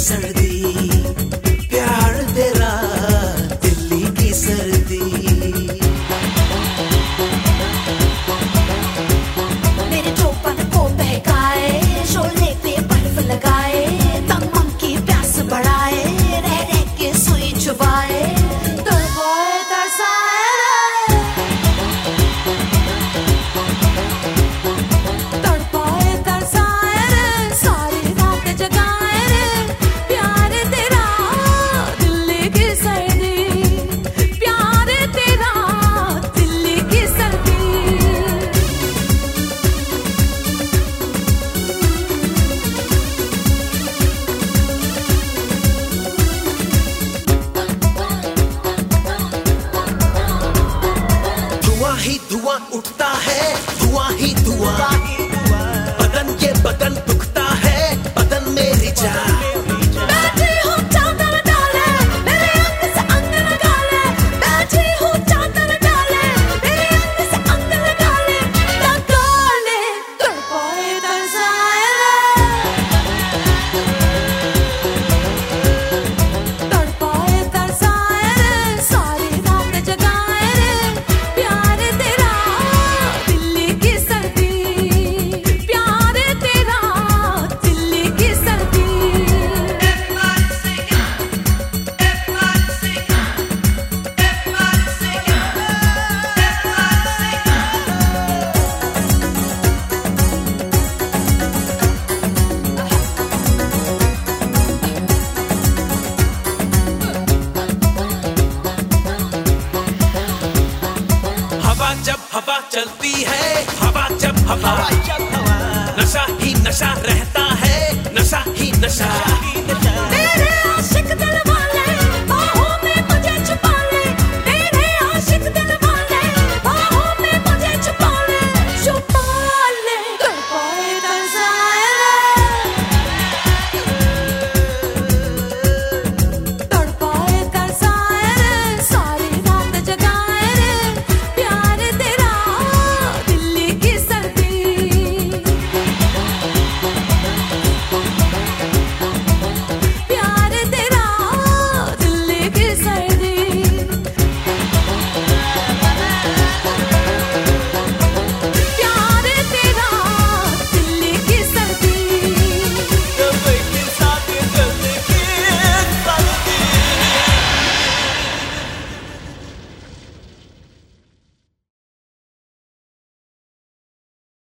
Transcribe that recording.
सर्दी, प्यार तेरा दिल्ली की सर्दी। मेरे चौपन को बहकाए, शोले पे बर्फ लगाए, तमम की प्यास बढ़ाए, रह रह के सुई चुबाए, तड़पाए तरसाए, तड़पाए तरसाए रे, सारी रात जगाए रे, प्यार तेरा दिल्ली की सर्दी, प्यार तेरा दिल्ली की सर्दी। धुआं ही धुआं उठता है, धुआं ही धुआं, बदन ये बदन दुखता है, बदन मेरी जान। बैठी हूँ चादर डाले, मेरे अंग से अंग लगा ले, बैठी हूँ चादर डाले, मेरे अंग से अंग लगा ले, तड़पाए तरसाए रे, तड़पाए तरसाए रे, सारी रात जगाए रे, प्यार तेरा दिल्ली की सर्दी, प्यार तेरा दिल्ली की सर्दी। हवा जब हवा चलती है, हवा जब हवा